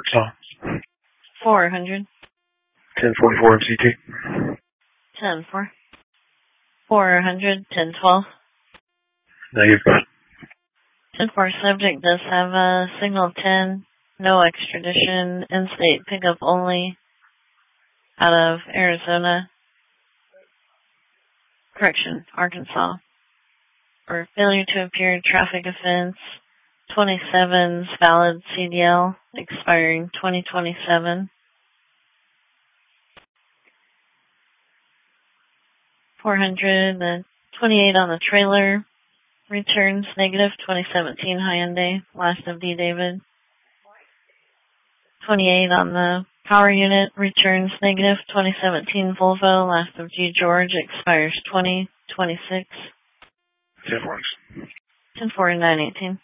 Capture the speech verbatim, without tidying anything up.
Arkansas. four hundred. ten forty-four M C T. ten four. four hundred, ten twelve. Negative. ten four, subject does have a signal ten, no extradition, in-state pickup only, out of Arizona, correction, Arkansas, for failure to appear traffic offense, twenty-seven's valid C D L, expiring twenty twenty-seven. four hundred, the twenty-eight on the trailer, returns negative, twenty seventeen Hyundai, last of D. David. twenty-eight on the power unit, returns negative, twenty seventeen Volvo, last of G. George, expires twenty twenty-six. ten four. ten four nine eighteen.